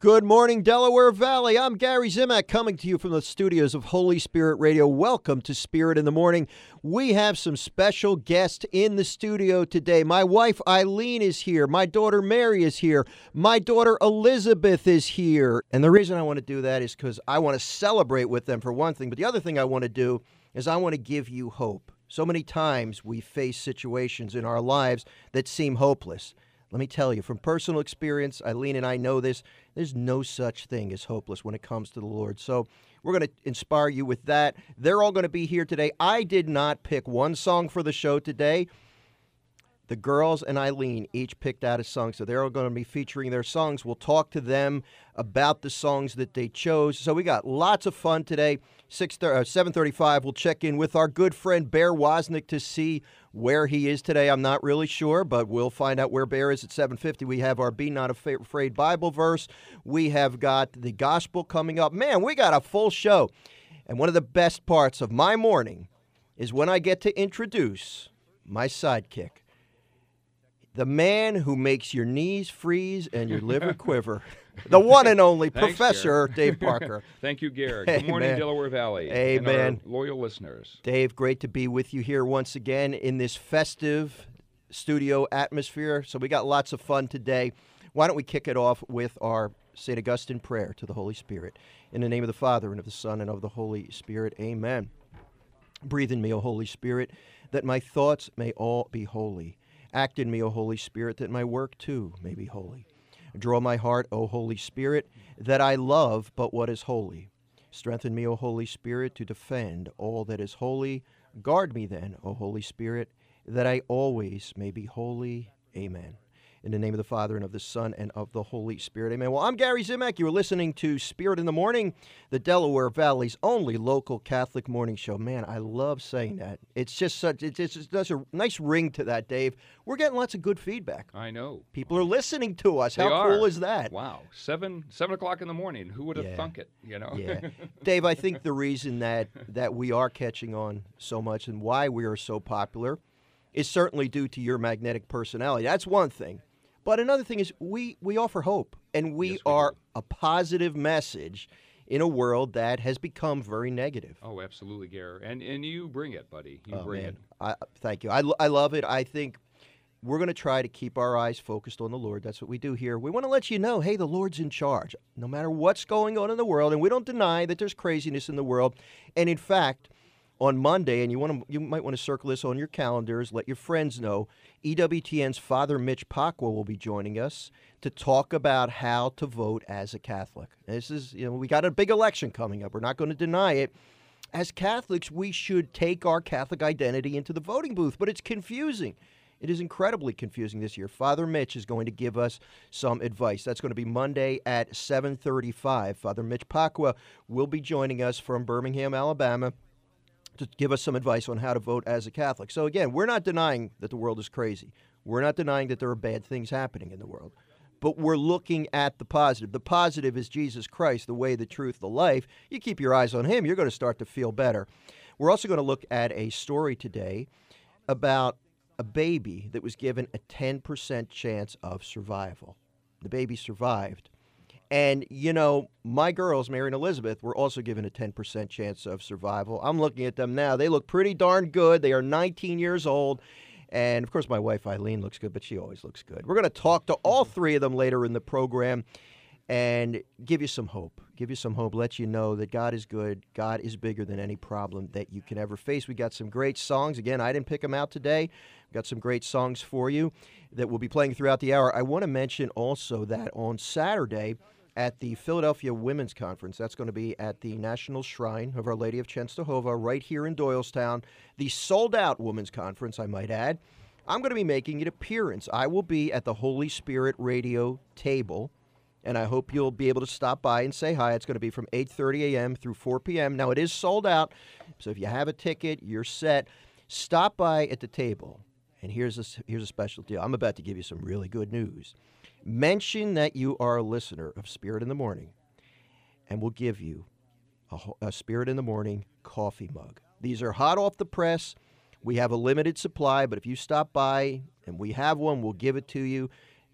Good morning, Delaware Valley. I'm Gary Zimak coming to you from the studios of Holy Spirit Radio. Welcome to Spirit in the Morning. We have some special guests in the studio today. My wife Eileen is here. My daughter Mary is here. My daughter Elizabeth is here. And the reason I want to do that is because I want to celebrate with them for one thing. But the other thing I want to do is I want to give you hope. So many times we face situations in our lives that seem hopeless. Let me tell you, from personal experience, Eileen and I know this, there's no such thing as hopeless when it comes to the Lord. So we're going to inspire you with that. They're all going to be here today. I did not pick one song for the show today. The girls and Eileen each picked out a song, so they're all going to be featuring their songs. We'll talk to them about the songs that they chose. So we got lots of fun today. 7:35, we'll check in with our good friend Bear Wozniak to see where he is today. I'm not really sure, but we'll find out where Bear is at 7:50. We have our Be Not Afraid Bible verse. We have got the gospel coming up. Man, we got a full show. And one of the best parts of my morning is when I get to introduce my sidekick. The man who makes your knees freeze and your liver quiver. The one and only Thanks, Professor Gary. Dave Parker. Thank you, Gary. Good morning, Amen. Delaware Valley. Amen. And our loyal listeners. Dave, great to be with you here once again in this festive studio atmosphere. So we got lots of fun today. Why don't we kick it off with our St. Augustine prayer to the Holy Spirit. In the name of the Father, and of the Son, and of the Holy Spirit. Amen. Breathe in me, O Holy Spirit, that my thoughts may all be holy. Act in me, O Holy Spirit, that my work too may be holy. Draw my heart, O Holy Spirit, that I love but what is holy. Strengthen me, O Holy Spirit, to defend all that is holy. Guard me then, O Holy Spirit, that I always may be holy. Amen. In the name of the Father, and of the Son, and of the Holy Spirit. Amen. Well, I'm Gary Zimak. You are listening to Spirit in the Morning, the Delaware Valley's only local Catholic morning show. Man, I love saying that. It's just such a nice ring to that, Dave. We're getting lots of good feedback. I know. People are listening to us. They How are. cool is that? Wow. 7 o'clock in the morning. Who would have thunk it, you know? Yeah. Dave, I think the reason that we are catching on so much and why we are so popular is certainly due to your magnetic personality. That's one thing. But another thing is we offer hope, and we are a positive message in a world that has become very negative. Oh, absolutely, Gary. And you bring it, buddy. You bring it. Thank you. I love it. I think we're going to try to keep our eyes focused on the Lord. That's what we do here. We want to let you know, hey, the Lord's in charge, no matter what's going on in the world. And we don't deny that there's craziness in the world. And in fact, on Monday, and you might want to circle this on your calendars, let your friends know, EWTN's Father Mitch Pacwa will be joining us to talk about how to vote as a Catholic. This is, we got a big election coming up. We're not going to deny it. As Catholics, we should take our Catholic identity into the voting booth, but it's confusing. It is incredibly confusing this year. Father Mitch is going to give us some advice. That's going to be Monday at 7:35. Father Mitch Pacwa will be joining us from Birmingham, Alabama, to give us some advice on how to vote as a Catholic. So again, we're not denying that the world is crazy. We're not denying that there are bad things happening in the world. But we're looking at the positive. The positive is Jesus Christ, the way, the truth, the life. You keep your eyes on him, you're going to start to feel better. We're also going to look at a story today about a baby that was given a 10% chance of survival. The baby survived. And, my girls, Mary and Elizabeth, were also given a 10% chance of survival. I'm looking at them now. They look pretty darn good. They are 19 years old. And, of course, my wife, Eileen, looks good, but she always looks good. We're going to talk to all three of them later in the program and give you some hope. Give you some hope. Let you know that God is good. God is bigger than any problem that you can ever face. We got some great songs. Again, I didn't pick them out today. We've got some great songs for you that we'll be playing throughout the hour. I want to mention also that on Saturday, at the Philadelphia Women's Conference. That's going to be at the National Shrine of Our Lady of Czestochowa right here in Doylestown. The sold-out Women's Conference, I might add. I'm going to be making an appearance. I will be at the Holy Spirit Radio table, and I hope you'll be able to stop by and say hi. It's going to be from 8:30 a.m. through 4 p.m. Now, it is sold out, so if you have a ticket, you're set. Stop by at the table, and here's a special deal. I'm about to give you some really good news. Mention that you are a listener of Spirit in the Morning, and we'll give you a Spirit in the Morning coffee mug. These are hot off the press. We have a limited supply, but if you stop by and we have one, we'll give it to you.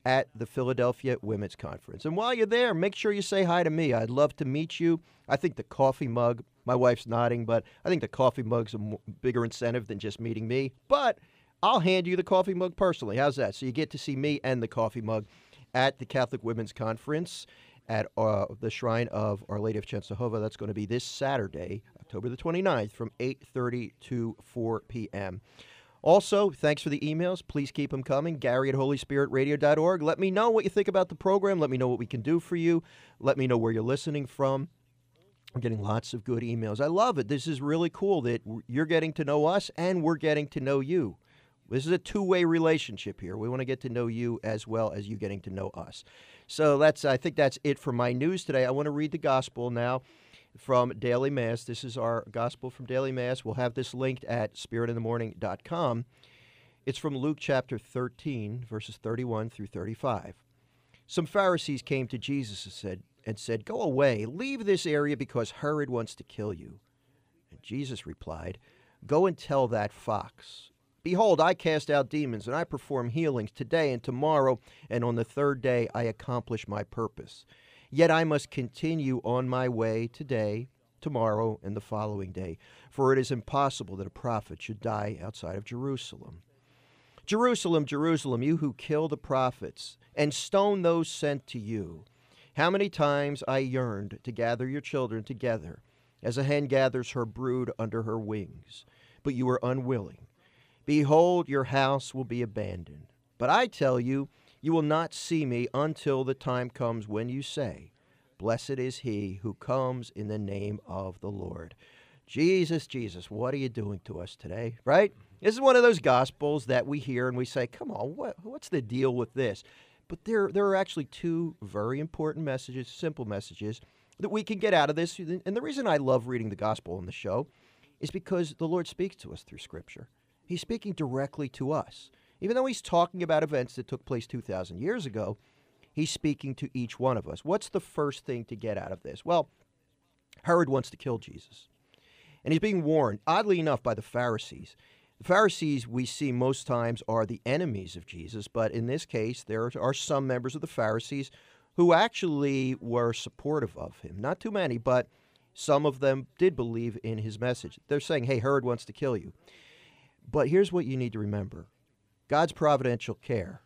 at the Philadelphia Women's Conference. And while you're there, make sure you say hi to me. I'd love to meet you. I think the coffee mug, my wife's nodding, but I think the coffee mug's a bigger incentive than just meeting me. But I'll hand you the coffee mug personally. How's that? So you get to see me and the coffee mug at the Catholic Women's Conference at the Shrine of Our Lady of Czestochowa. That's going to be this Saturday, October the 29th, from 8:30 to 4 p.m. Also, thanks for the emails. Please keep them coming. Gary at HolySpiritRadio.org. Let me know what you think about the program. Let me know what we can do for you. Let me know where you're listening from. I'm getting lots of good emails. I love it. This is really cool that you're getting to know us and we're getting to know you. This is a two-way relationship here. We want to get to know you as well as you getting to know us. So I think that's it for my news today. I want to read the gospel now from Daily Mass. This is our gospel from Daily Mass. We'll have this linked at spiritinthemorning.com. It's from Luke chapter 13, verses 31 through 35. Some Pharisees came to Jesus and said, "Go away, leave this area because Herod wants to kill you." And Jesus replied, "Go and tell that fox, behold, I cast out demons and I perform healings today and tomorrow, and on the third day I accomplish my purpose. Yet I must continue on my way today, tomorrow, and the following day, for it is impossible that a prophet should die outside of Jerusalem. Jerusalem, Jerusalem, you who kill the prophets and stone those sent to you. How many times I yearned to gather your children together, as a hen gathers her brood under her wings, but you were unwilling. Behold, your house will be abandoned. But I tell you, you will not see me until the time comes when you say, 'Blessed is he who comes in the name of the Lord.'" Jesus, Jesus, what are you doing to us today, right? This is one of those gospels that we hear and we say, come on, what's the deal with this? But there are actually two very important messages, simple messages, that we can get out of this. And the reason I love reading the gospel on the show is because the Lord speaks to us through Scripture. He's speaking directly to us. Even though he's talking about events that took place 2,000 years ago, he's speaking to each one of us. What's the first thing to get out of this? Well, Herod wants to kill Jesus. And he's being warned, oddly enough, by the Pharisees. The Pharisees, we see most times, are the enemies of Jesus, but in this case, there are some members of the Pharisees who actually were supportive of him. Not too many, but some of them did believe in his message. They're saying, hey, Herod wants to kill you. But here's what you need to remember. God's providential care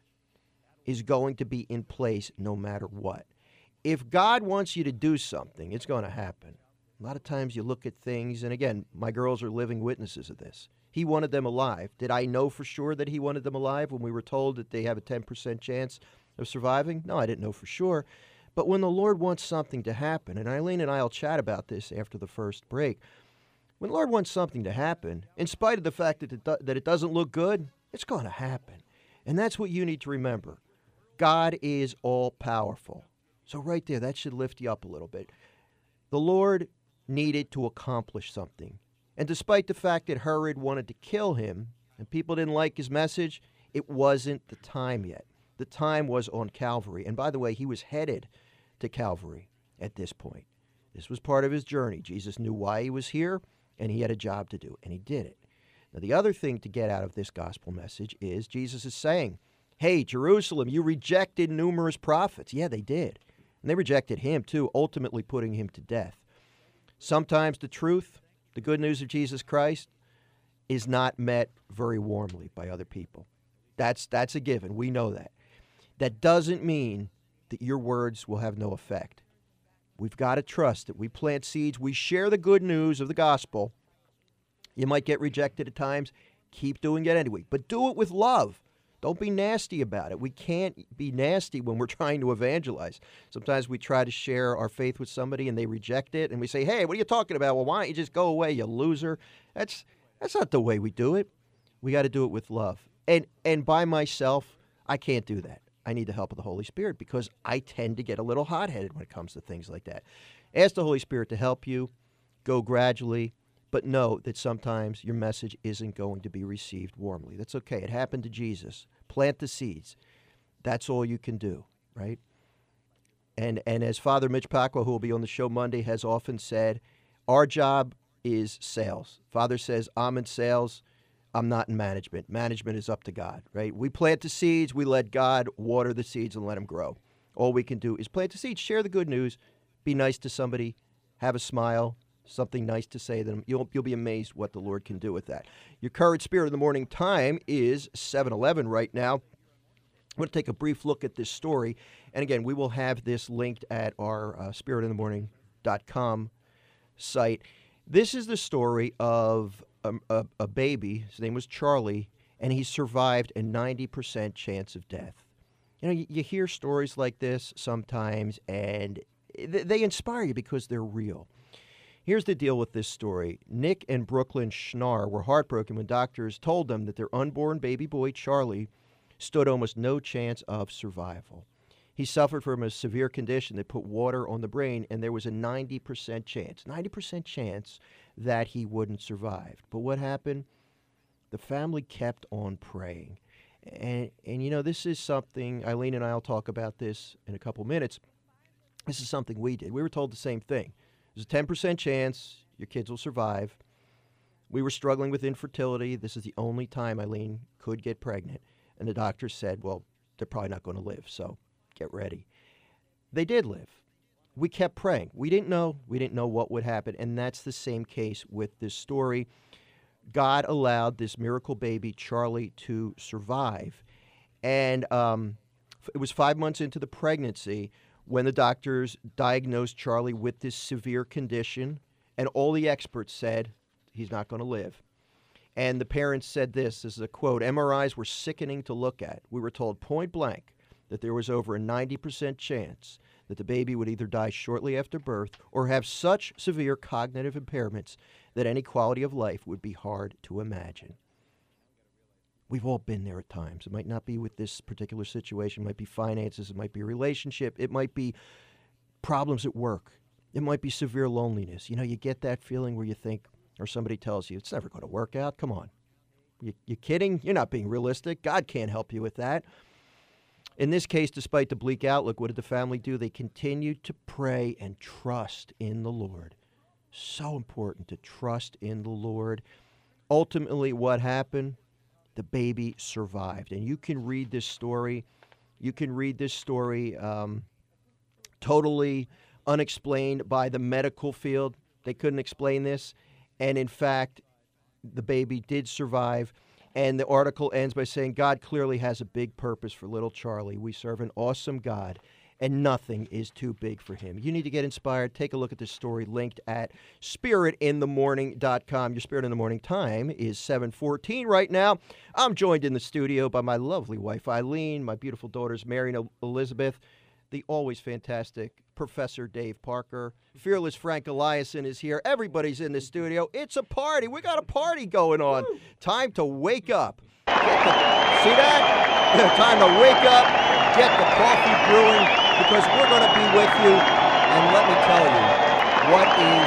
is going to be in place no matter what. If God wants you to do something, it's going to happen. A lot of times you look at things, and again, my girls are living witnesses of this. He wanted them alive. Did I know for sure that he wanted them alive when we were told that they have a 10% chance of surviving? No, I didn't know for sure. But when the Lord wants something to happen, and Eileen and I will chat about this after the first break, when the Lord wants something to happen, in spite of the fact that it doesn't look good, it's going to happen. And that's what you need to remember. God is all-powerful. So right there, that should lift you up a little bit. The Lord needed to accomplish something. And despite the fact that Herod wanted to kill him, and people didn't like his message, it wasn't the time yet. The time was on Calvary. And by the way, he was headed to Calvary at this point. This was part of his journey. Jesus knew why he was here, and he had a job to do, and he did it. Now, the other thing to get out of this gospel message is Jesus is saying, hey, Jerusalem, you rejected numerous prophets. Yeah, they did. And they rejected him, too, ultimately putting him to death. Sometimes the truth, the good news of Jesus Christ, is not met very warmly by other people. That's a given. We know that. That doesn't mean that your words will have no effect. We've got to trust that we plant seeds. We share the good news of the gospel. You might get rejected at times. Keep doing it anyway. But do it with love. Don't be nasty about it. We can't be nasty when we're trying to evangelize. Sometimes we try to share our faith with somebody and they reject it. And we say, hey, what are you talking about? Well, why don't you just go away, you loser? That's not the way we do it. We got to do it with love. And by myself, I can't do that. I need the help of the Holy Spirit because I tend to get a little hot-headed when it comes to things like that. Ask the Holy Spirit to help you. Go gradually. But know that sometimes your message isn't going to be received warmly. That's okay. It happened to Jesus. Plant the seeds. That's all you can do, right? And as Father Mitch Pacwa, who will be on the show Monday, has often said, our job is sales. Father says, I'm in sales. I'm not in management. Management is up to God, right? We plant the seeds, we let God water the seeds and let them grow. All we can do is plant the seeds, share the good news, be nice to somebody, have a smile, something nice to say to them. You'll be amazed what the Lord can do with that. Your current Spirit in the Morning time is 7:11 right now. I'm going to take a brief look at this story. And again, we will have this linked at our spiritinthemorning.com site. This is the story of a baby. His name was Charlie, and he survived a 90% chance of death. You know, you hear stories like this sometimes, and they inspire you because they're real. Here's the deal with this story. Nick and Brooklyn Schnarr were heartbroken when doctors told them that their unborn baby boy, Charlie, stood almost no chance of survival. He suffered from a severe condition that put water on the brain, and there was a 90% chance that he wouldn't survive. But what happened? The family kept on praying. And you know, this is something, Eileen and I will talk about this in a couple minutes. This is something we did. We were told the same thing. There's a 10% chance your kids will survive. We were struggling with infertility. This is the only time Eileen could get pregnant. And the doctor said, well, they're probably not going to live, so get ready. They did live. We kept praying. We didn't know what would happen, and that's the same case with this story. God allowed this miracle baby, Charlie, to survive. And it was 5 months into the pregnancy when the doctors diagnosed Charlie with this severe condition, and all the experts said he's not going to live. And the parents said this is a quote, MRIs were sickening to look at. We were told point blank that there was over a 90% chance that the baby would either die shortly after birth or have such severe cognitive impairments that any quality of life would be hard to imagine. We've all been there at times. It might not be with this particular situation. It might be finances. It might be a relationship. It might be problems at work. It might be severe loneliness. You know, you get that feeling where you think, or somebody tells you, it's never going to work out. Come on. You kidding? You're not being realistic. God can't help you with that. In this case, despite the bleak outlook, what did the family do? They continued to pray and trust in the Lord. So important to trust in the Lord. Ultimately, what happened? The baby survived. And you can read this story. Totally unexplained by the medical field. They couldn't explain this. And in fact, the baby did survive. And the article ends by saying, God clearly has a big purpose for little Charlie. We serve an awesome God, and nothing is too big for him. You need to get inspired. Take a look at this story linked at spiritinthemorning.com. Your Spirit in the Morning time is 7:14 right now. I'm joined in the studio by my lovely wife, Eileen, my beautiful daughters, Mary and Elizabeth, the always fantastic Professor Dave Parker. Fearless Frank Eliason is here. Everybody's in the studio. It's a party. We got a party going on. Woo. Time to wake up. See that? Time to wake up, get the coffee brewing, because we're going to be with you. And let me tell you, what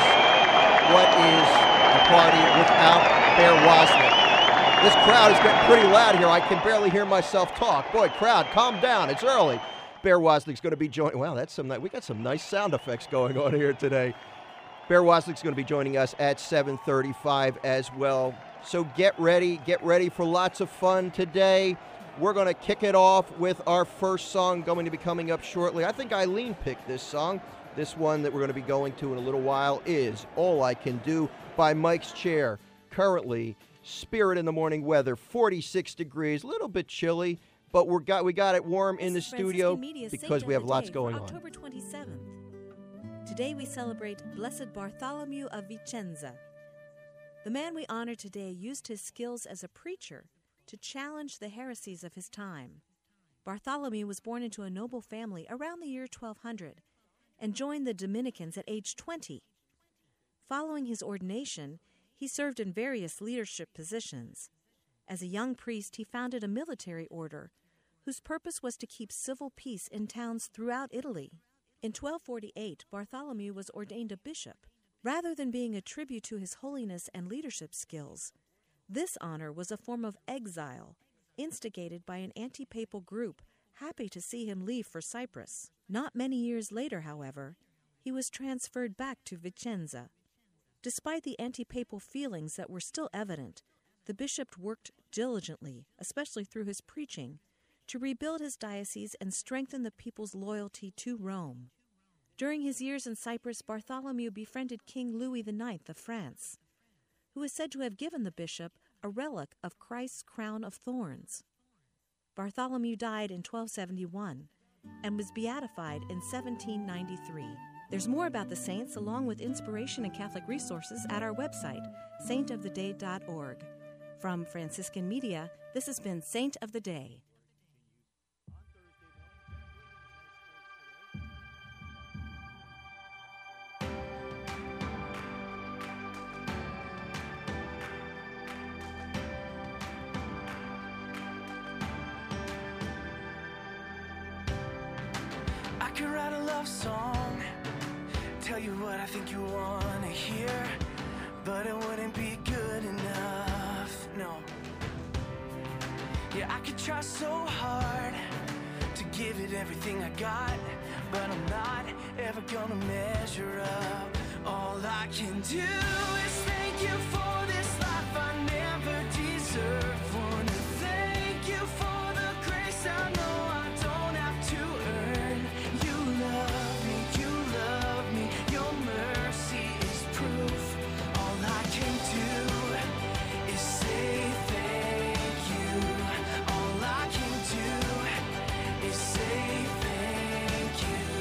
is a party without Bear Wozniak? This crowd is getting pretty loud here. I can barely hear myself talk. Boy, crowd, calm down. It's early. Bear Wozniak's going to be joining. Wow, we got some nice sound effects going on here today. Bear Wozniak's going to be joining us at 7:35 as well. So get ready for lots of fun today. We're going to kick it off with our first song going to be coming up shortly. I think Eileen picked this song. This one that we're going to be going to in a little while is All I Can Do by Mike's Chair. Currently, Spirit in the Morning weather, 46 degrees, a little bit chilly. But we got it warm in the studio because we have lots going on. October 27th. Today we celebrate Blessed Bartholomew of Vicenza. The man we honor today used his skills as a preacher to challenge the heresies of his time. Bartholomew was born into a noble family around the year 1200 and joined the Dominicans at age 20. Following his ordination, he served in various leadership positions. As a young priest, he founded a military order whose purpose was to keep civil peace in towns throughout Italy. In 1248, Bartholomew was ordained a bishop. Rather than being a tribute to his holiness and leadership skills, this honor was a form of exile, instigated by an anti-papal group happy to see him leave for Cyprus. Not many years later, however, he was transferred back to Vicenza. Despite the anti-papal feelings that were still evident, the bishop worked diligently, especially through his preaching, to rebuild his diocese and strengthen the people's loyalty to Rome. During his years in Cyprus, Bartholomew befriended King Louis IX of France, who is said to have given the bishop a relic of Christ's crown of thorns. Bartholomew died in 1271 and was beatified in 1793. There's more about the saints, along with inspiration and Catholic resources, at our website, saintoftheday.org. From Franciscan Media, this has been Saint of the Day. I could write a love song, tell you what I think you want to hear, but it wouldn't be good enough, no. Yeah, I could try so hard to give it everything I got, but I'm not ever gonna measure up. All I can do is thank you for this life I never deserved. Wanna thank you for the grace I know I don't have to earn. You love me, your mercy is proof. All I can do is say thank you. All I can do is say thank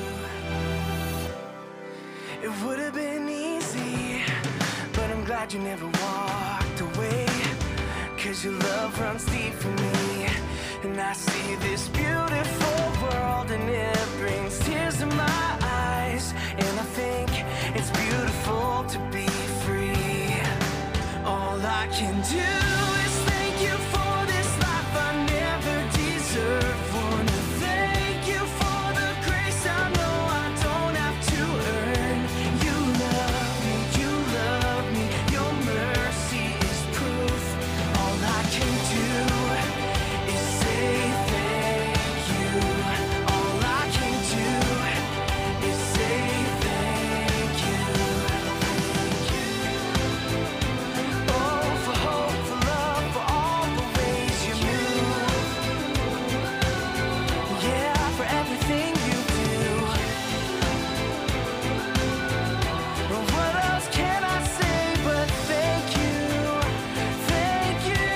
you. It would have been easy, but I'm glad you never walked away, 'cause your love runs deep for me. And I see this beautiful world and it brings tears to my eyes. And I think it's beautiful to be free. All I can do is thank you for this life I never deserved. Wanna thank you for the grace I know I don't have to earn. You love me, your mercy is proof. All I can do is say thank you. All I can do is say thank you. Oh, for hope, for love, for all the ways you move. Yeah, for everything you do. But what else can I say but thank you, thank you.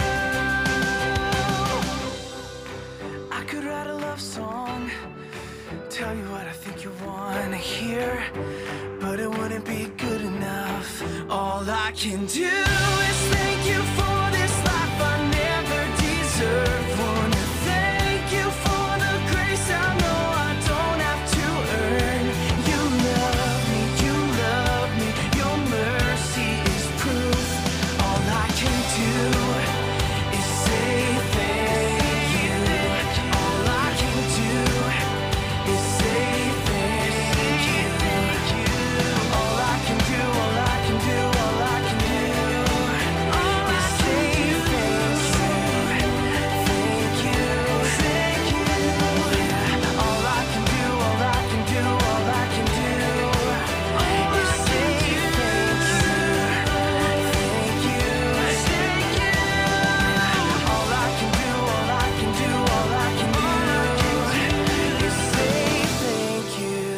I could write a love song, tell you what I think you wanna hear, but it wouldn't be good enough. All I can do is thank you for this life I never deserved. Wanna thank you for the grace I know I don't have to earn. You love me, your mercy is proof. All I can do is say thank you. All I can do is say thank you. All I can do, all I can do, all I can do is say thank you. Thank you, all I can do, all I can do, all I can do is say thank you. Thank you. All I can do, all I can do, all I can do is say thank you.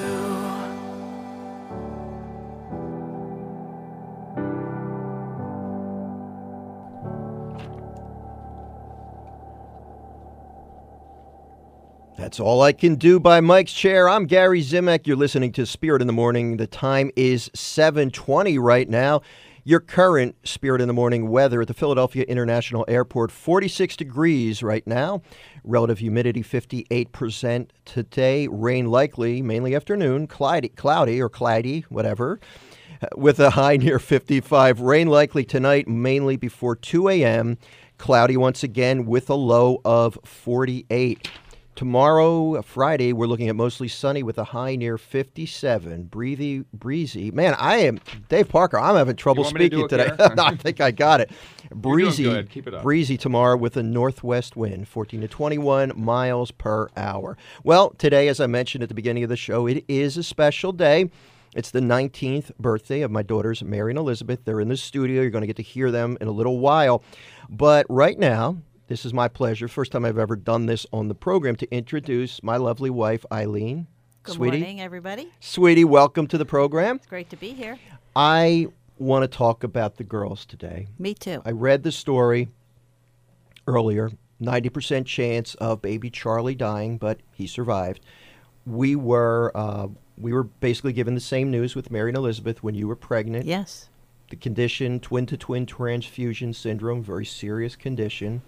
That's All I Can Do by Mike's Chair. I'm Gary Zimek. You're listening to Spirit in the Morning. The time is 7:20 right now. Your current Spirit in the Morning weather at the Philadelphia International Airport, 46 degrees right now. Relative humidity, 58% today. Rain likely, mainly afternoon. Cloudy or cloudy, whatever, with a high near 55. Rain likely tonight, mainly before 2 a.m. Cloudy once again with a low of 48. Tomorrow, Friday, we're looking at mostly sunny with a high near 57. Breezy. Man, I am Dave Parker. I'm having trouble speaking today. I think I got it. Breezy. You're doing good. Keep it up. Breezy tomorrow with a northwest wind, 14 to 21 miles per hour. Well, today, as I mentioned at the beginning of the show, it is a special day. It's the 19th birthday of my daughters, Mary and Elizabeth. They're in the studio. You're going to get to hear them in a little while. But right now, this is my pleasure. First time I've ever done this on the program, to introduce my lovely wife, Eileen. Good Sweetie. morning, everybody. Sweetie, welcome to the program. It's great to be here. I want to talk about the girls today. Me too. I read the story earlier, 90% chance of baby Charlie dying, but he survived. We were basically given the same news with Mary and Elizabeth when you were pregnant. Yes. The condition, twin-to-twin transfusion syndrome, very serious condition.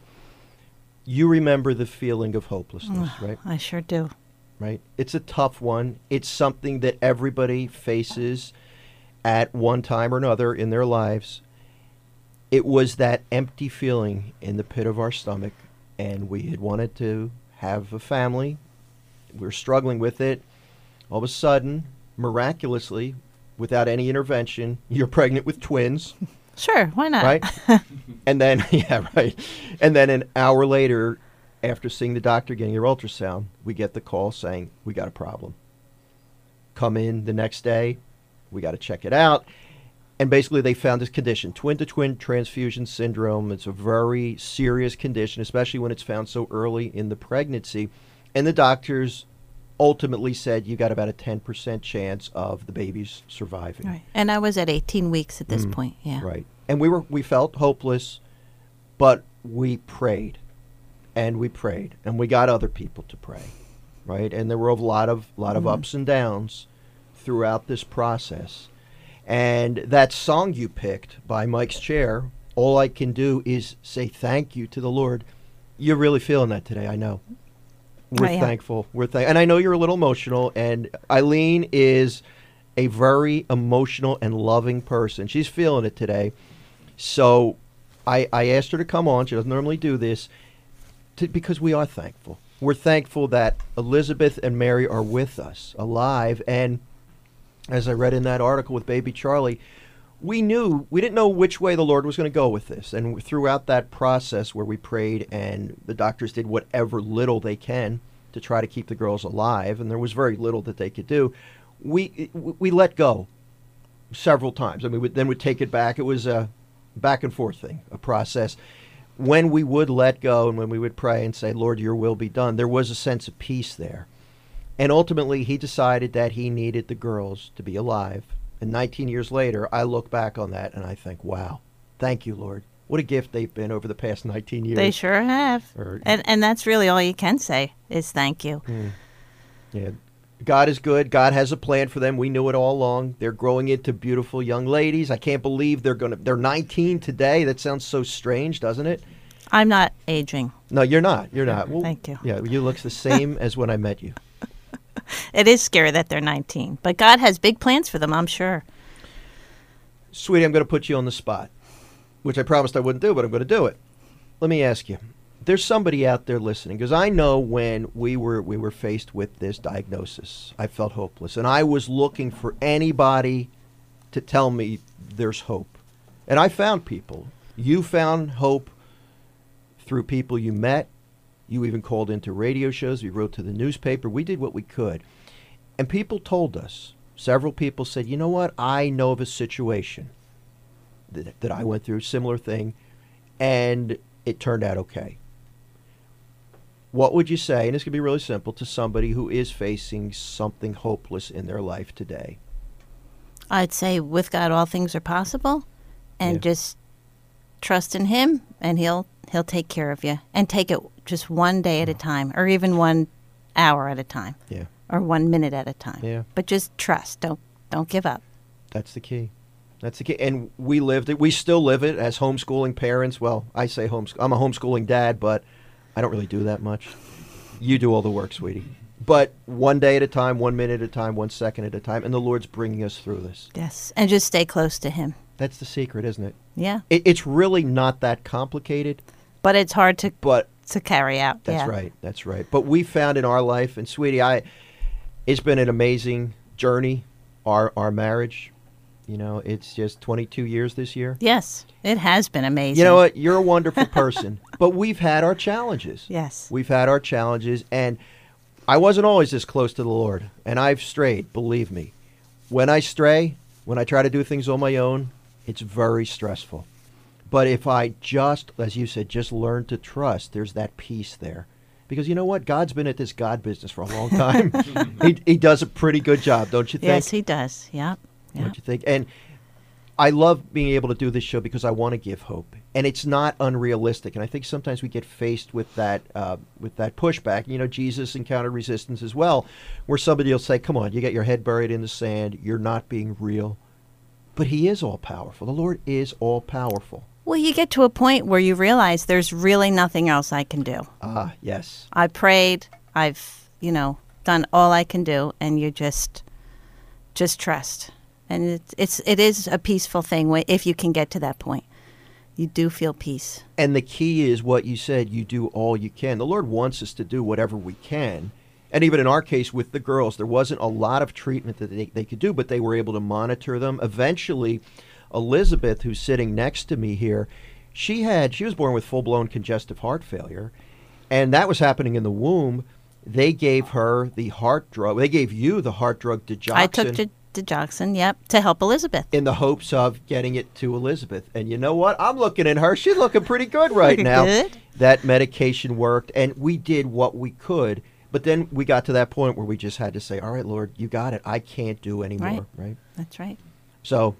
You remember the feeling of hopelessness, right? I sure do. Right? It's a tough one. It's something that everybody faces at one time or another in their lives. It was that empty feeling in the pit of our stomach, and we had wanted to have a family. We were struggling with it. All of a sudden, miraculously, without any intervention, you're pregnant with twins. Sure, why not? Right? And then, yeah, right. And then an hour later, after seeing the doctor, getting your ultrasound, we get the call saying, we got a problem. Come in the next day, we got to check it out. And basically they found this condition, twin-to-twin transfusion syndrome. It's a very serious condition, especially when it's found so early in the pregnancy. And the doctors ultimately said you got about a 10% chance of the babies surviving. Right. And I was at 18 weeks at this point, yeah. Right. And we felt hopeless, but we prayed. And we prayed. And we got other people to pray. Right? And there were a lot of ups and downs throughout this process. And that song you picked by Mike's Chair, All I Can Do Is Say Thank You to the Lord. You're really feeling that today, I know. We're thankful. And I know you're a little emotional, and Eileen is a very emotional and loving person. She's feeling it today. So I asked her to come on. She doesn't normally do this because we are thankful. We're thankful that Elizabeth and Mary are with us, alive. And as I read in that article with baby Charlie, we didn't know which way the Lord was going to go with this. And throughout that process where we prayed and the doctors did whatever little they can to try to keep the girls alive, and there was very little that they could do, we let go several times. I mean, then we'd take it back. It was a back and forth thing, a process. When we would let go and when we would pray and say, Lord, your will be done, there was a sense of peace there. And ultimately, he decided that he needed the girls to be alive. And 19 years later, I look back on that and I think, wow, thank you, Lord. What a gift they've been over the past 19 years. They sure have. And that's really all you can say is thank you. Yeah. God is good. God has a plan for them. We knew it all along. They're growing into beautiful young ladies. I can't believe they're 19 today. That sounds so strange, doesn't it? I'm not aging. No, you're not. You're not. Well, thank you. Yeah, you look the same as when I met you. It is scary that they're 19, but God has big plans for them, I'm sure. Sweetie, I'm going to put you on the spot, which I promised I wouldn't do, but I'm going to do it. Let me ask you. There's somebody out there listening, because I know when we were faced with this diagnosis, I felt hopeless, and I was looking for anybody to tell me there's hope. And I found people. You found hope through people you met. You even called into radio shows. We wrote to the newspaper. We did what we could. And people told us, several people said, you know what? I know of a situation that I went through, similar thing, and it turned out okay. What would you say, and this could be really simple, to somebody who is facing something hopeless in their life today? I'd say with God all things are possible, and just trust in him, and he'll take care of you. And take it just one day at a time, or even 1 hour at a time. Yeah. Or 1 minute at a time. Yeah. But just trust. Don't give up. That's the key. That's the key. And we lived it. We still live it as homeschooling parents. Well, I say I'm a homeschooling dad, but I don't really do that much. You do all the work, sweetie. But one day at a time, 1 minute at a time, 1 second at a time, and the Lord's bringing us through this. Yes. And just stay close to him. That's the secret, isn't it? Yeah. It's really not that complicated. But it's hard to carry out. That's right. That's right. But we found in our life, and sweetie, it's been an amazing journey, our marriage. You know, it's just 22 years this year. Yes, it has been amazing. You know what? You're a wonderful person. But we've had our challenges. Yes. We've had our challenges. And I wasn't always this close to the Lord. And I've strayed, believe me. when I stray, when I try to do things on my own, it's very stressful. But if I just, as you said, just learn to trust, there's that peace there. Because you know what? God's been at this God business for a long time. He does a pretty good job, don't you think? Yes, he does. Yep. Don't you think? And I love being able to do this show because I want to give hope. And it's not unrealistic. And I think sometimes we get faced with that pushback. You know, Jesus encountered resistance as well, where somebody will say, come on, you got your head buried in the sand. You're not being real. But he is all powerful. The Lord is all powerful. Well, you get to a point where you realize there's really nothing else I can do. Ah, yes. I prayed. I've, done all I can do, and you just trust. And it is a peaceful thing if you can get to that point. You do feel peace. And the key is what you said, you do all you can. The Lord wants us to do whatever we can. And even in our case with the girls, there wasn't a lot of treatment that they could do, but they were able to monitor them. Eventually, Elizabeth, who's sitting next to me here, she was born with full-blown congestive heart failure, and that was happening in the womb. They gave her the heart drug. They gave you the heart drug digoxin. I took digoxin, yep, to help Elizabeth. In the hopes of getting it to Elizabeth. And you know what? I'm looking at her. She's looking pretty good right now. Good. That medication worked, and we did what we could. But then we got to that point where we just had to say, all right, Lord, you got it. I can't do anymore, right? That's right. So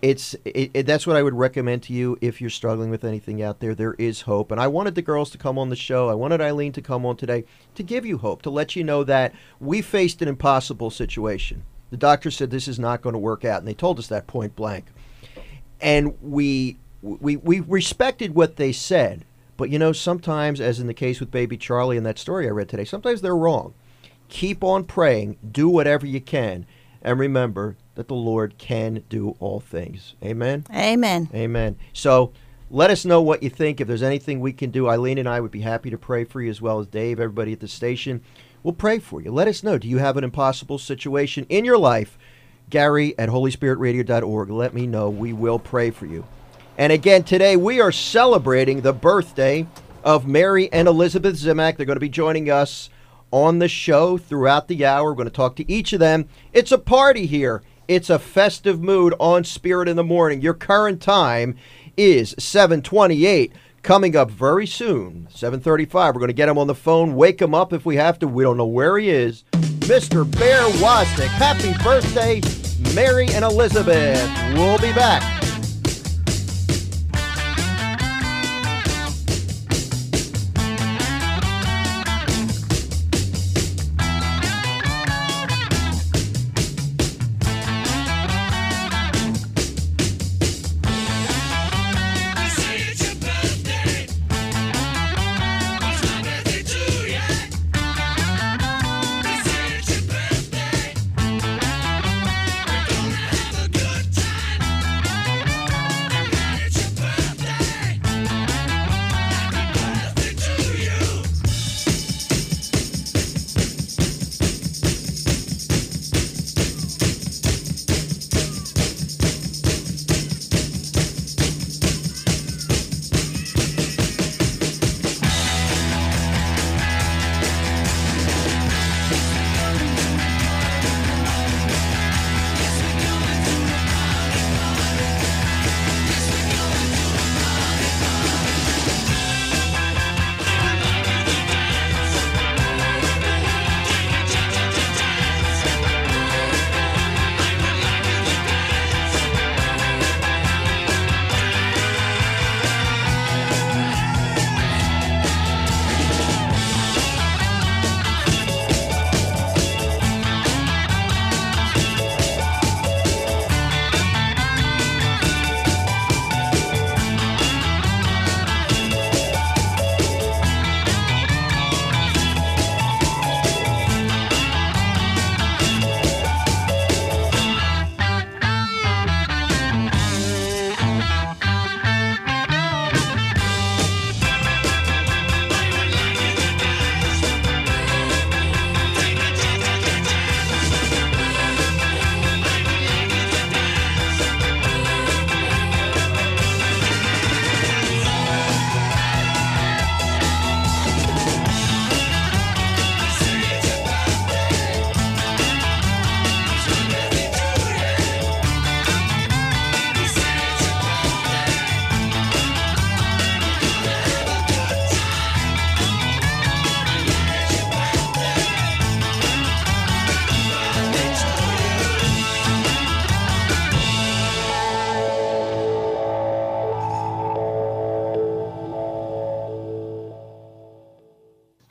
that's what I would recommend to you if you're struggling with anything out there. There is hope. And I wanted the girls to come on the show. I wanted Eileen to come on today to give you hope, to let you know that we faced an impossible situation. The doctor said this is not going to work out, and they told us that point blank. And we respected what they said. But, sometimes, as in the case with baby Charlie in that story I read today, sometimes they're wrong. Keep on praying. Do whatever you can. And remember that the Lord can do all things. Amen? Amen. Amen. So let us know what you think. If there's anything we can do, Eileen and I would be happy to pray for you, as well as Dave, everybody at the station. We'll pray for you. Let us know. Do you have an impossible situation in your life? Gary at HolySpiritRadio.org. Let me know. We will pray for you. And again, today we are celebrating the birthday of Mary and Elizabeth Zimak. They're going to be joining us on the show throughout the hour. We're going to talk to each of them. It's a party here. It's a festive mood on Spirit in the Morning. Your current time is 7:28. Coming up very soon, 7:35, we're going to get him on the phone, wake him up if we have to. We don't know where he is. Mr. Bear Wozniak. Happy birthday, Mary and Elizabeth. We'll be back.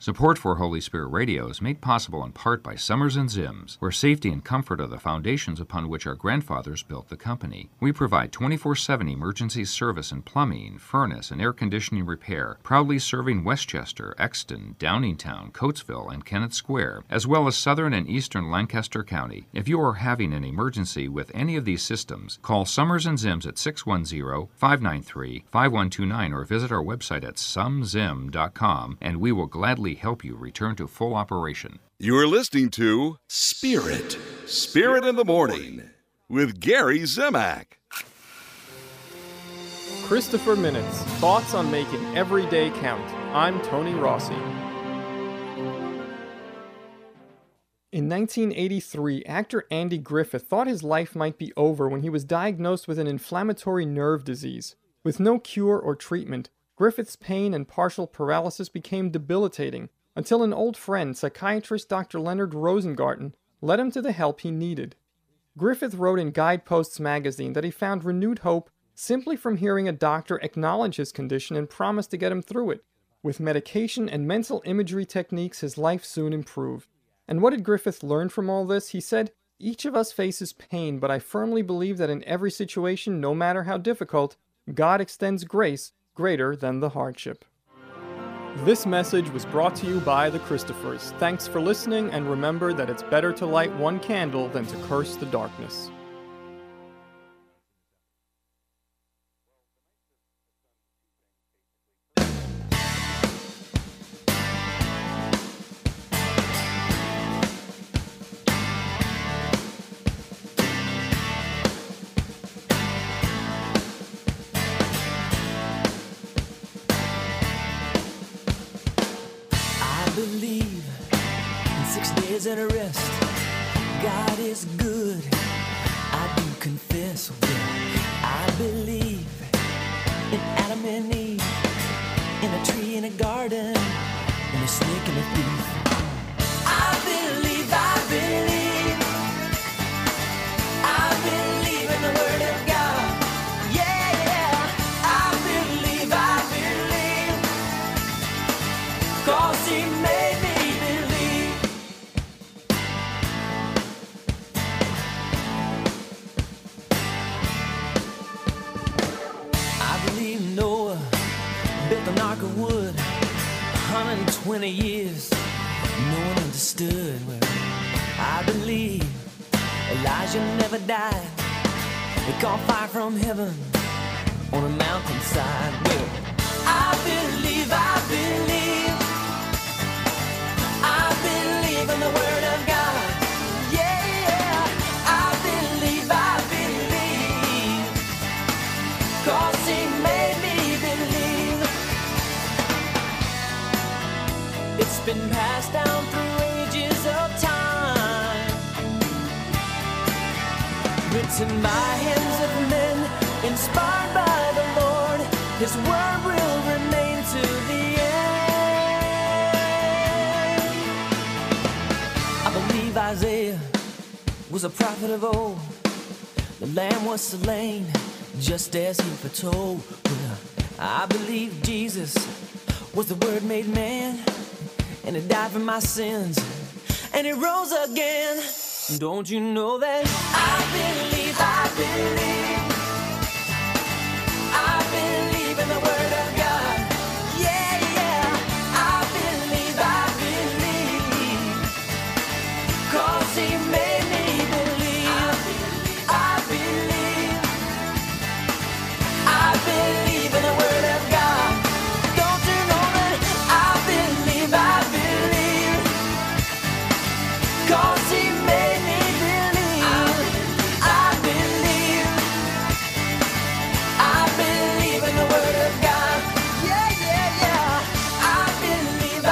Support for Holy Spirit Radio is made possible in part by Summers and Zims, where safety and comfort are the foundations upon which our grandfathers built the company. We provide 24/7 emergency service in plumbing, furnace, and air conditioning repair, proudly serving Westchester, Exton, Downingtown, Coatesville, and Kennett Square, as well as southern and eastern Lancaster County. If you are having an emergency with any of these systems, call Summers and Zims at 610-593-5129 or visit our website at sumzim.com, and we will gladly help you return to full operation. You are listening to Spirit in the Morning with Gary Zimak. Christopher Minutes, thoughts on making every day count. I'm Tony Rossi. In 1983, actor Andy Griffith thought his life might be over when he was diagnosed with an inflammatory nerve disease. With no cure or treatment, Griffith's pain and partial paralysis became debilitating until an old friend, psychiatrist Dr. Leonard Rosengarten, led him to the help he needed. Griffith wrote in Guideposts magazine that he found renewed hope simply from hearing a doctor acknowledge his condition and promise to get him through it. With medication and mental imagery techniques, his life soon improved. And what did Griffith learn from all this? He said, "Each of us faces pain, but I firmly believe that in every situation, no matter how difficult, God extends grace greater than the hardship." This message was brought to you by the Christophers. Thanks for listening, and remember that it's better to light one candle than to curse the darkness. And a rest. God is good, I do confess. Well, I believe in Adam and Eve, in a tree, in a garden, in a snake and a thief. I believe in the Word of God. Yeah, I believe, 'cause He made me. Noah built an ark of wood, 120 years, no one understood. Well, I believe Elijah never died. He caught fire from heaven on a mountainside. Well, I believe in the Word of God. Yeah, I believe, 'cause He made me believe. It's been passed down through ages of time, written by hands of men, inspired by the Lord. His word will remain to the end. I believe Isaiah was a prophet of old. The Lamb was slain just as He foretold. Well, I believe Jesus was the Word made man, and He died for my sins, and He rose again. Don't you know that? I believe in the Word of God. Yeah, I believe, 'cause He made me believe. I believe in the Word of God. Don't you know that? I believe, 'cause He made me believe. I believe in the Word of God. Yeah. I believe,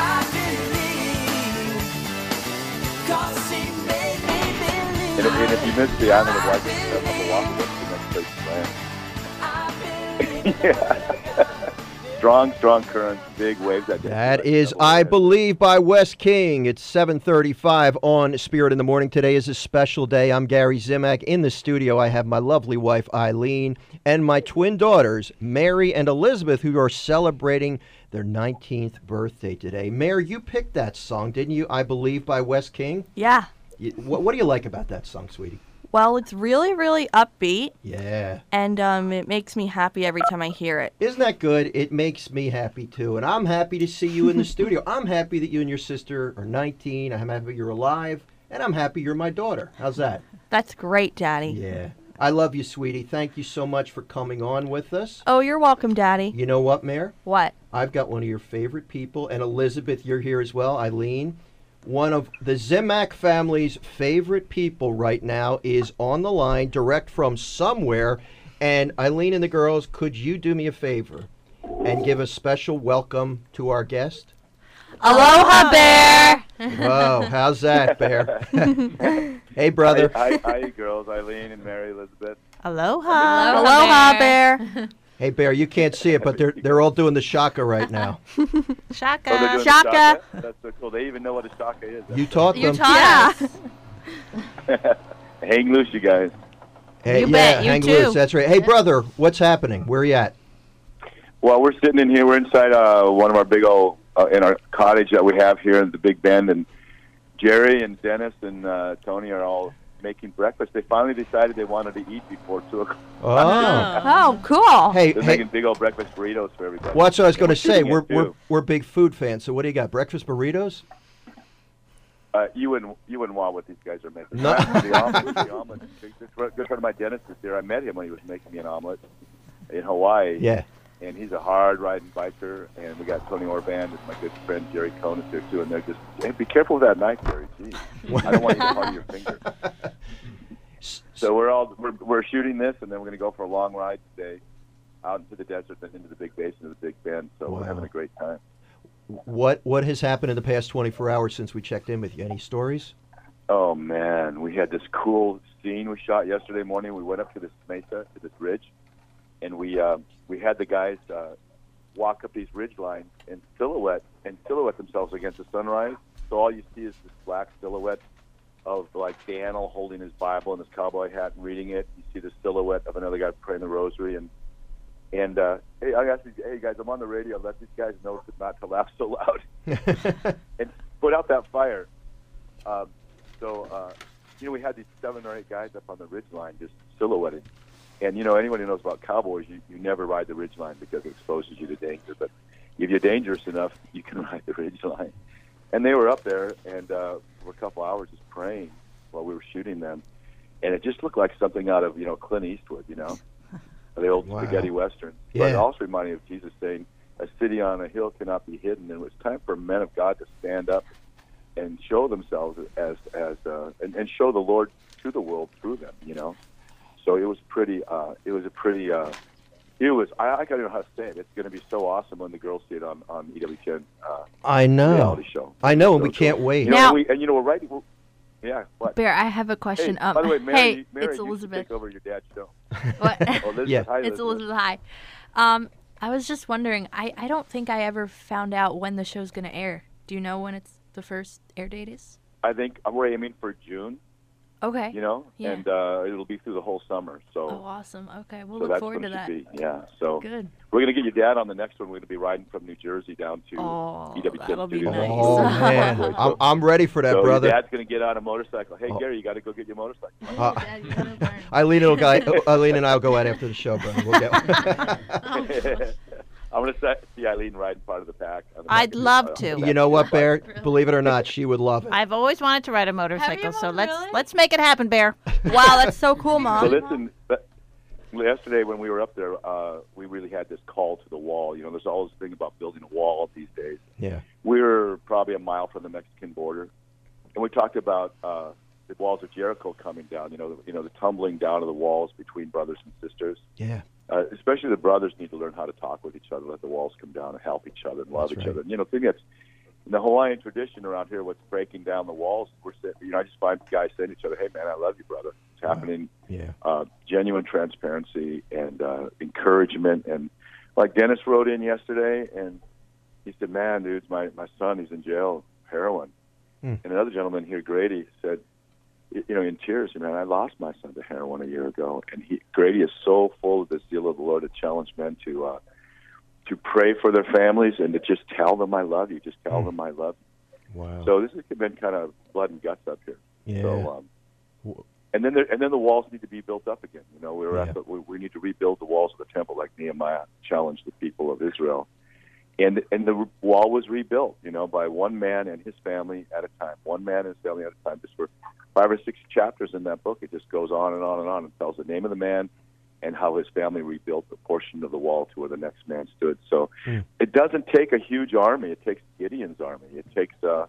'cause He made me believe. And if you miss the island of Milwaukee, what's the next place to land? Strong currents, big waves. That is I Believe by Wes King. It's 7:35 on Spirit in the Morning. Today is a special day. I'm Gary Zimak. In the studio, I have my lovely wife, Eileen, and my twin daughters, Mary and Elizabeth, who are celebrating their 19th birthday today. Mayor, you picked that song, didn't you? I Believe by Wes King. Yeah. What do you like about that song, sweetie? Well, it's really, really upbeat, Yeah. and it makes me happy every time I hear it. Isn't that good? It makes me happy, too. And I'm happy to see you in the studio. I'm happy that you and your sister are 19. I'm happy you're alive. And I'm happy you're my daughter. How's that? That's great, Daddy. Yeah. I love you, sweetie. Thank you so much for coming on with us. Oh, you're welcome, Daddy. You know what, Mayor? What? I've got one of your favorite people. And Elizabeth, you're here as well. Eileen. One of the Zimak family's favorite people right now is on the line, direct from somewhere. And Eileen and the girls, could you do me a favor and give a special welcome to our guest? Aloha, Bear! Whoa, how's that, Bear? Hey, brother. Hi, girls. Eileen and Mary Elizabeth. Aloha. Aloha, Bear! Hey, Bear, you can't see it, but they're all doing the shaka right now. Shaka. Oh, they're doing the Shaka. That's so cool. They even know what a shaka is. You taught them. Yeah. Hang loose, you guys. Hey, You yeah, bet, you hang too. loose. That's right. Hey, brother, what's happening? Where are you at? Well, we're sitting in here. We're inside one of our big old in our cottage that we have here in the Big Bend, and Jerry and Dennis and Tony are all making breakfast. They finally decided they wanted to eat before 2 o'clock. Oh. Oh, cool. Hey, They're hey, making big old breakfast burritos for everybody. what's what I was going to say? shooting We're, it, we're too. we're big food fans. So what do you got? Breakfast burritos? You wouldn't want what these guys are making. No. The omelet. Good friend of my dentist is there. I met him when he was making me an omelet in Hawaii. Yeah. And he's a hard-riding biker. And we got Tony Orban, and my good friend Jerry Cohn is there too. And they're just, hey, be careful with that knife, Jerry. Gee, I don't want you to harm your finger. So we're shooting this, and then we're going to go for a long ride today, out into the desert, then into the big basin of the Big Bend. So Wow. we're having a great time. What has happened in the past 24 hours since we checked in with you? Any stories? Oh man, we had this cool scene we shot yesterday morning. We went up to this mesa, to this ridge, and we had the guys walk up these ridge lines and silhouette themselves against the sunrise. So all you see is this black silhouette of like Daniel holding his Bible and his cowboy hat and reading it. You see the silhouette of another guy praying the rosary, and hey, I asked these, hey guys, I'm on the radio. Let these guys know not to laugh so loud and put out that fire. We had these 7 or 8 guys up on the ridge line just silhouetting. And, anyone who knows about cowboys, you never ride the ridge line because it exposes you to danger. But if you're dangerous enough, you can ride the ridge line. And they were up there and for a couple hours just praying while we were shooting them. And it just looked like something out of, Clint Eastwood, the old Wow. spaghetti western. Yeah. But it also reminded me of Jesus saying, a city on a hill cannot be hidden. And it was time for men of God to stand up and show themselves and show the Lord to the world through them, So it was I don't know how to say it. It's going to be so awesome when the girls see it on EWTN I know. reality show. I know, and So we can't cool. wait. Now- We're right. Yeah, what? Bear, I have a question. Hey, by the way, Mary, hey, Mary, it's you should Elizabeth. take over your dad's show. What? Oh, Elizabeth. Yeah. Hi, It's Elizabeth. Hi. I was just wondering. I don't think I ever found out when the show's going to air. Do you know when it's the first air date is? I think we're aiming for June. Okay. And it'll be through the whole summer. So, Oh, awesome. Okay, we'll so look that's forward what to it that. should be. Yeah. So Good. we're going to get your dad on the next one. We're going to be riding from New Jersey down to Oh, EWTN that'll be Studios. nice. Oh, man. I'm ready for that, So brother. your dad's going to get on a motorcycle. Hey, Oh. Gary, you got to go get your motorcycle. Oh, Dad, you gotta learn. Eileen and I will go out after the show, brother. We'll get one. I'm going to see Eileen riding part of the pack. I'd love to. You know what, Bear? Believe it or not, she would love it. I've always wanted to ride a motorcycle, so Mom, let's really? make it happen, Bear. Wow, that's so cool, So Mom. listen, yesterday when we were up there, we really had this call to the wall. There's always this thing about building a wall these days. Yeah. We were probably a mile from the Mexican border, and we talked about the walls of Jericho coming down. The tumbling down of the walls between brothers and sisters. Yeah. Especially the brothers need to learn how to talk with each other, let the walls come down, and help each other and love That's each right. other. The thing that's in the Hawaiian tradition around here, what's breaking down the walls, I just find guys saying to each other, "Hey, man, I love you, brother." It's happening. Yeah. Genuine transparency and encouragement. And like Dennis wrote in yesterday, and he said, "Man, dude, my son, he's in jail, heroin." Hmm. And another gentleman here, Grady, said, in tears, man, I lost my son to heroin a year ago. And Grady is so full of the zeal of the Lord to challenge men to to pray for their families and to just tell them I love you. Just tell them I love you. Wow. So this has been kind of blood and guts up here. Yeah. So, and then the walls need to be built up again. You know, we need to rebuild the walls of the temple, like Nehemiah challenged the people of Israel. And the wall was rebuilt, you know, by one man and his family at a time. One man and his family at a time. Just for 5 or 6 chapters in that book, it just goes on and on and on and tells the name of the man and how his family rebuilt the portion of the wall to where the next man stood. So it doesn't take a huge army. It takes Gideon's army. It takes a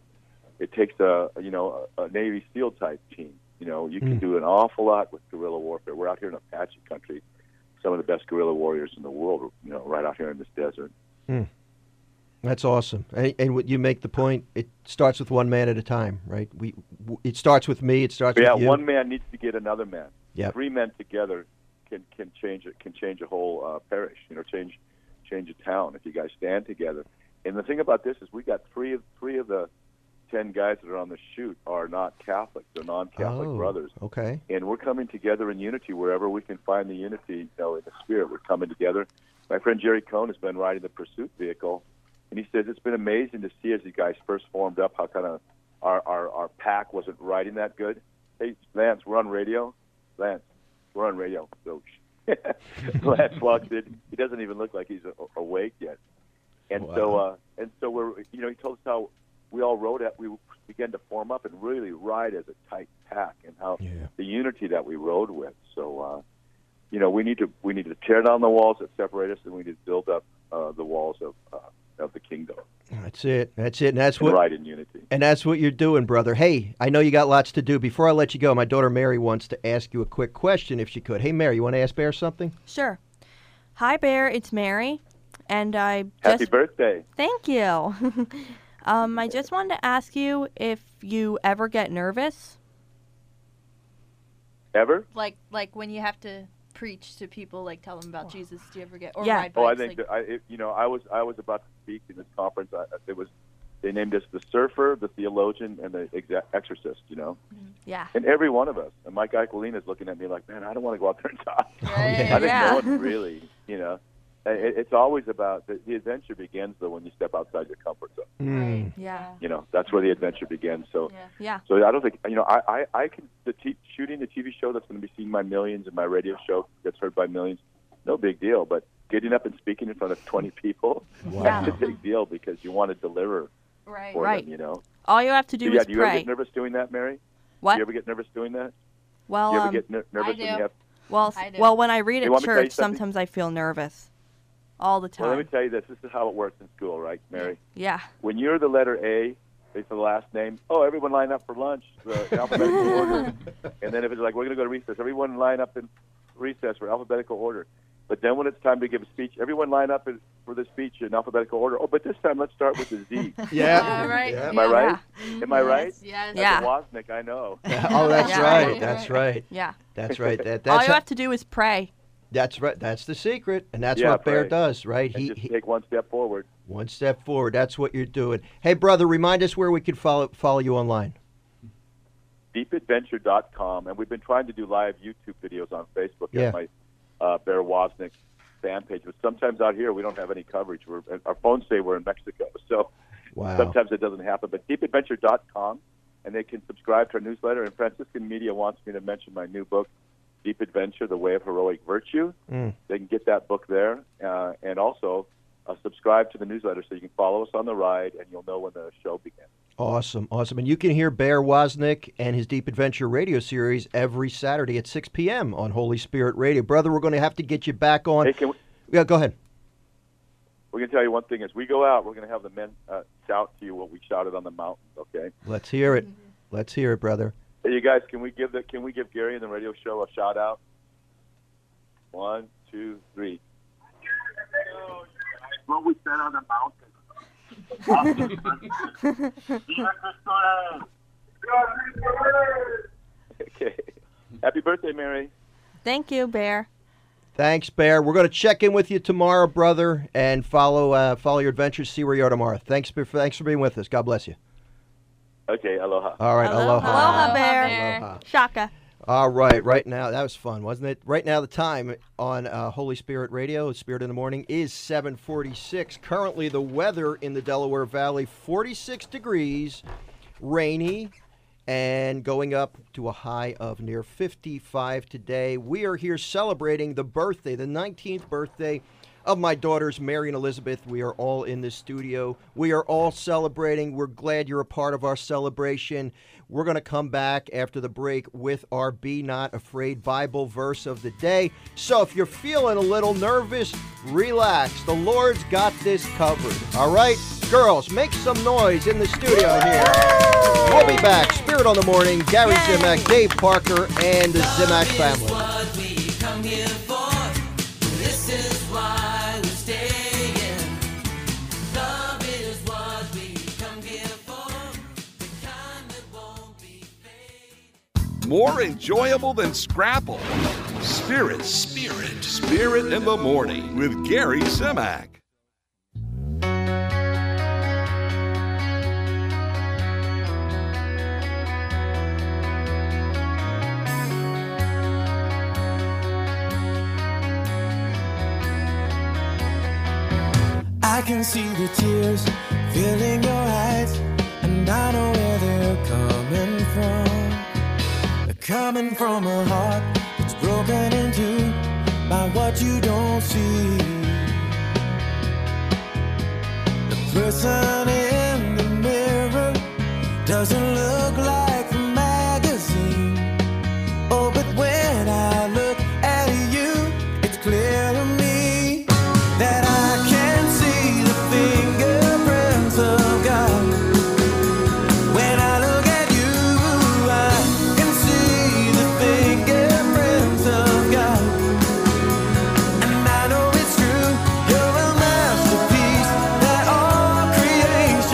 Navy SEAL type team. You know, you can do an awful lot with guerrilla warfare. We're out here in Apache country, some of the best guerrilla warriors in the world. You know, right out here in this desert. That's awesome. And what you make the point, it starts with one man at a time, right? It starts with me. It starts with you. Yeah, one man needs to get another man. Yep. 3 men together can change it. Can change a whole parish. You know, change a town if you guys stand together. And the thing about this is, we got three of the 10 guys that are on the shoot are not Catholic. They're non-Catholic brothers. Okay. And we're coming together in unity wherever we can find the unity, you know, in the spirit. We're coming together. My friend Jerry Cohn has been riding the Pursuit vehicle, and he says it's been amazing to see as you guys first formed up how kind of our pack wasn't riding that good. Hey, Lance, we're on radio. Lance, we're on radio. So Lance walks in. He doesn't even look like he's awake yet. And so we're, you know, he told us how we all we began to form up and really ride as a tight pack, and how the unity that we rode with. So, you know, we need to tear down the walls that separate us, and we need to build up the walls of the kingdom. That's it. And that's what ride in unity. And that's what you're doing, brother. Hey, I know you got lots to do. Before I let you go, my daughter Mary wants to ask you a quick question, if she could. Hey, Mary, you want to ask Bear something? Sure. Hi, Bear. It's Mary, and Happy birthday. Thank you. I just wanted to ask you if you ever get nervous. Ever? Like when you have to preach to people, like tell them about Jesus. Do you ever get ride bikes? I think I was about to speak in this conference. They named us the surfer, the theologian, and the exorcist. You know. Yeah. And every one of us. And Mike Aquilina is looking at me like, man, I don't want to go out there and talk. Right. I think no one really, you know. It's always about the adventure begins though when you step outside your comfort zone. Right. Yeah. You know, that's where the adventure begins. So yeah. So I don't think, you know, I can shooting the TV show that's going to be seen by millions, and my radio show gets heard by millions. No big deal, but getting up and speaking in front of 20 people, that's a big deal, because you want to deliver for them, you know. All you have to do is pray. Do you ever get nervous doing that, Mary? What? Do you ever get nervous doing that? Well, do you ever get nervous when you have? Well, when I read at church, sometimes I feel nervous. All the time. Well, let me tell you this. This is how it works in school, right, Mary? Yeah. When you're the letter A, it's the last name. Oh, everyone line up for lunch, the alphabetical order. And then if it's like, we're going to go to recess, everyone line up in recess for alphabetical order. But then when it's time to give a speech, everyone line up for the speech in alphabetical order. Oh, but this time let's start with the Z. Right. Am I right? Am I right? Yes. That's a Wozniak, I know. Oh, that's right. That's right. Yeah. That's right. That's all you have to do is pray. That's right. That's the secret, and that's what Bear does, right? He take one step forward. One step forward. That's what you're doing. Hey, brother, remind us where we can follow you online. Deepadventure.com, and we've been trying to do live YouTube videos on Facebook at my Bear Wozniak fan page. But sometimes out here we don't have any coverage. Our phones say we're in Mexico, so sometimes it doesn't happen. But Deepadventure.com, and they can subscribe to our newsletter. And Franciscan Media wants me to mention my new book, Deep Adventure, The Way of Heroic Virtue. They can get that book there, and also subscribe to the newsletter so you can follow us on the ride, and you'll know when the show begins. Awesome. And you can hear Bear Wozniak and his Deep Adventure radio series every Saturday at 6 p.m. on Holy Spirit Radio. Brother, we're going to have to get you back on. Hey, go ahead. We're going to tell you one thing. As we go out, we're going to have the men shout to you what we shouted on the mountains, okay? Let's hear it. Let's hear it, brother. Hey, you guys, can we give Gary and the radio show a shout out? 1, 2, 3. What we said on the mountain. Okay. Happy birthday, Mary. Thank you, Bear. Thanks, Bear. We're going to check in with you tomorrow, brother, and follow your adventures. See where you are tomorrow. Thanks for being with us. God bless you. Okay, aloha. All right, aloha. Aloha, Bear. Aloha. Shaka. All right now, that was fun, wasn't it? Right now, the time on Holy Spirit Radio, Spirit in the Morning, is 7:46. Currently, the weather in the Delaware Valley, 46 degrees, rainy, and going up to a high of near 55 today. We are here celebrating the birthday, the 19th birthday of my daughters, Mary and Elizabeth. We are all in this studio. We are all celebrating. We're glad you're a part of our celebration. We're going to come back after the break with our Be Not Afraid Bible verse of the day. So if you're feeling a little nervous, relax. The Lord's got this covered. All right? Girls, make some noise in the studio here. We'll be back. Spirit on the Morning, Gary Zimak, Dave Parker, and the Zimak family. What we come here for. This is why we stay in. Love is what we come here for. The kind that won't be fake. More enjoyable than Scrapple. Spirit in the Morning with Gary Zimak. I can see the tears filling your eyes, and I know where they're coming from. They're coming from a heart that's broken into by what you don't see. The person in the mirror doesn't look like the magazine. Oh, but when I look at you, it's clear to me that I can see the fingerprints of God. When I look at you, I can see the fingerprints of God. And I know it's true, you're a masterpiece that all creation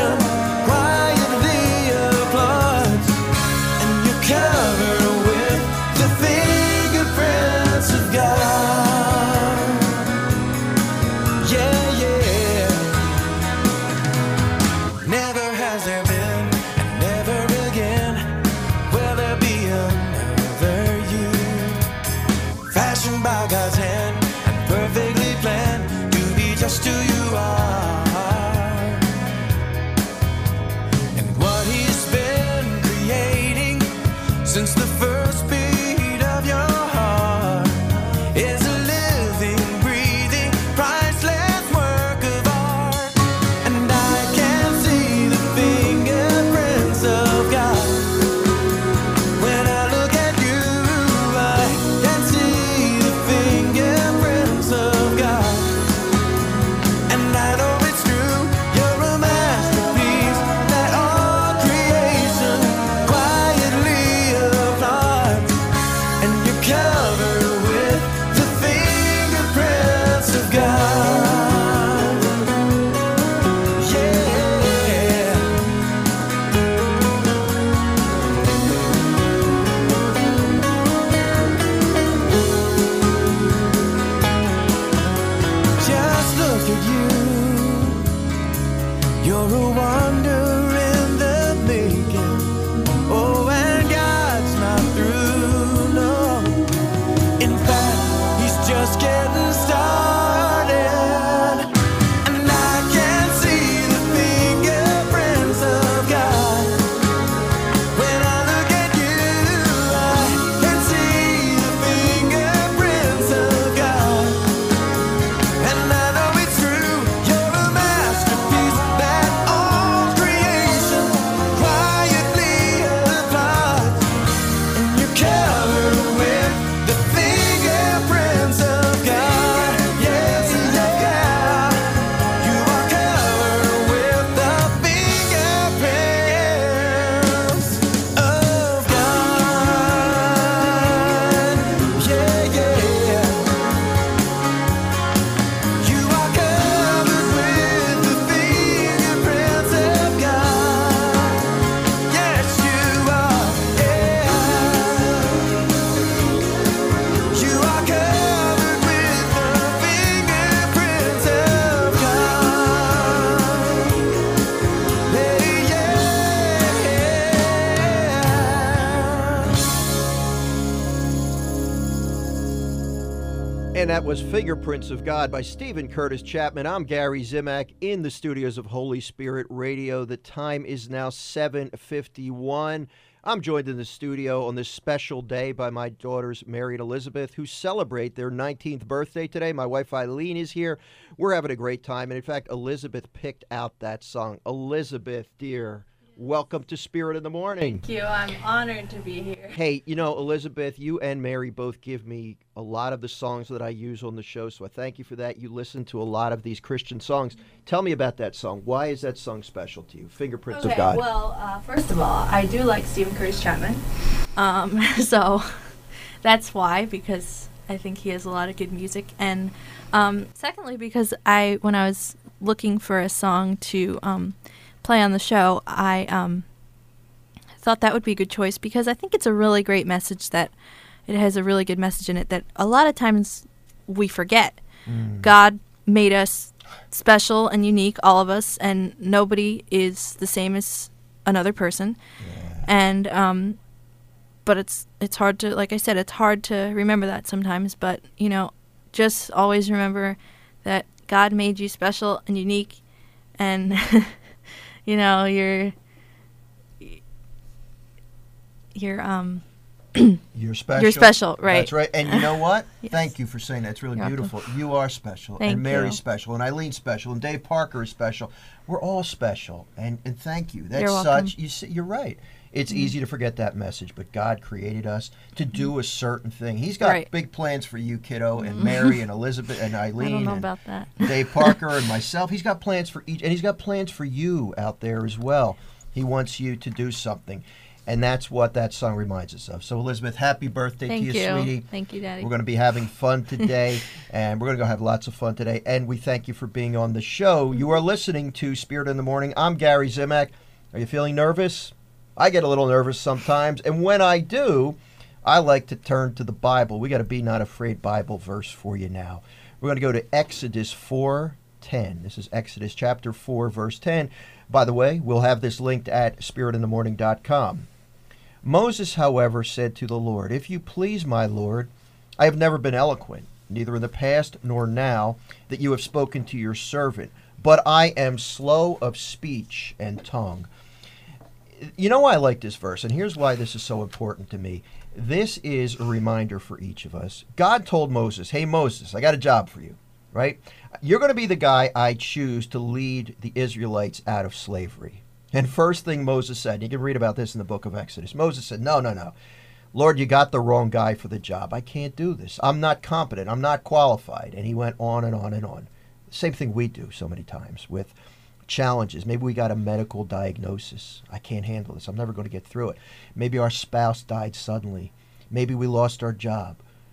And that was Fingerprints of God by Stephen Curtis Chapman. I'm Gary Zimak in the studios of Holy Spirit Radio. The time is now 7:51. I'm joined in the studio on this special day by my daughters, Mary and Elizabeth, who celebrate their 19th birthday today. My wife, Eileen, is here. We're having a great time. And in fact, Elizabeth picked out that song. Elizabeth, dear, welcome to Spirit in the Morning. Thank you. I'm honored to be here. Hey, you know, Elizabeth, you and Mary both give me a lot of the songs that I use on the show, so I thank you for that. You listen to a lot of these Christian songs. Tell me about that song. Why is that song special to you? Fingerprints of God. Well, first of all, I do like Stephen Curtis Chapman. So that's why, because I think he has a lot of good music. And secondly, because when I was looking for a song to play on the show, I thought that would be a good choice because I think it's a really great message that it has a really good message in it that a lot of times we forget. God made us special and unique, all of us, and nobody is the same as another person. And but it's hard to, like I said, it's hard to remember that sometimes. But you know, just always remember that God made you special and unique, and you know you're You're special. You're special, right? That's right. And you know what? Yes. Thank you for saying that. It's really You're beautiful. You are special. Thank and Mary's you. special. And Eileen's special. And Dave Parker is special. We're all special. And thank you. That's You're welcome. you're right. It's easy to forget that message, but God created us to do a certain thing. He's got Right. big plans for you, kiddo, and Mary and Elizabeth and Eileen I don't know and about that. Dave Parker and myself. He's got plans for each, and he's got plans for you out there as well. He wants you to do something. And that's what that song reminds us of. So, Elizabeth, happy birthday Thank to you, you. sweetie. Thank you, Daddy. We're going to be having fun today, and we're going to go have lots of fun today. And we thank you for being on the show. You are listening to Spirit in the Morning. I'm Gary Zimak. Are you feeling nervous? I get a little nervous sometimes, and when I do, I like to turn to the Bible. We got a Be Not Afraid Bible verse for you now. We're going to go to Exodus 4:10. This is Exodus chapter 4, verse 10. By the way, we'll have this linked at spiritinthemorning.com. Moses, however, said to the Lord, "If you please, my Lord, I have never been eloquent, neither in the past nor now, that you have spoken to your servant, but I am slow of speech and tongue." You know why I like this verse, and here's why this is so important to me. This is a reminder for each of us. God told Moses, "Hey, Moses, I got a job for you, right? You're going to be the guy I choose to lead the Israelites out of slavery." And first thing Moses said, you can read about this in the book of Exodus. Moses said, no. Lord, you got the wrong guy for the job. I can't do this. I'm not competent. I'm not qualified. And he went on and on and on. Same thing we do so many times with challenges. Maybe we got a medical diagnosis. I can't handle this. I'm never going to get through it. Maybe our spouse died suddenly. Maybe we lost our job.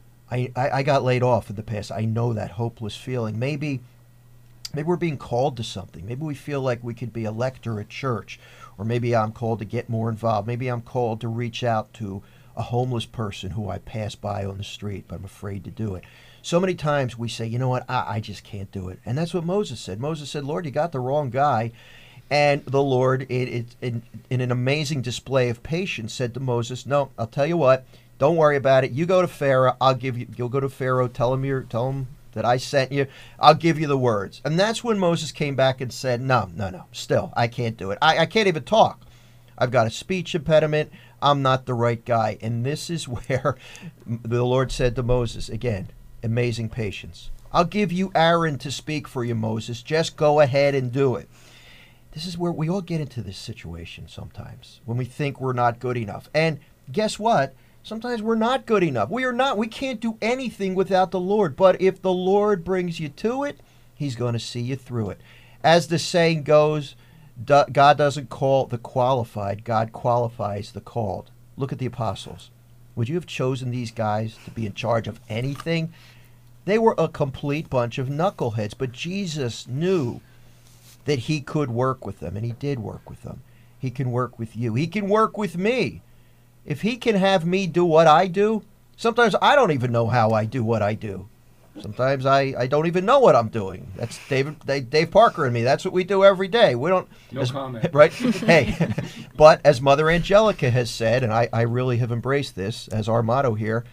I got laid off in the past. I know that hopeless feeling. Maybe we're being called to something. Maybe we feel like we could be a lector at church, or maybe I'm called to get more involved. Maybe I'm called to reach out to a homeless person who I pass by on the street, but I'm afraid to do it. So many times we say, you know what, I just can't do it. And that's what Moses said. Moses said, Lord, you got the wrong guy. And the Lord, in an amazing display of patience, said to Moses, no, I'll tell you what, don't worry about it. You go to Pharaoh. You'll go to Pharaoh, tell him that I sent you. I'll give you the words. And that's when Moses came back and said, no, still, I can't do it. I can't even talk. I've got a speech impediment. I'm not the right guy. And this is where the Lord said to Moses, again, amazing patience. I'll give you Aaron to speak for you, Moses. Just go ahead and do it. This is where we all get into this situation sometimes, when we think we're not good enough. And guess what? Sometimes we're not good enough. We can't do anything without the Lord. But if the Lord brings you to it, he's going to see you through it. As the saying goes, God doesn't call the qualified, God qualifies the called. Look at the apostles. Would you have chosen these guys to be in charge of anything? They were a complete bunch of knuckleheads, but Jesus knew that he could work with them, and he did work with them. He can work with you. He can work with me. If he can have me do what I do, sometimes I don't even know how I do what I do. Sometimes I don't even know what I'm doing. That's Dave Parker and me. That's what we do every day. We don't. No comment. Right? Hey, but as Mother Angelica has said, and I really have embraced this as our motto here,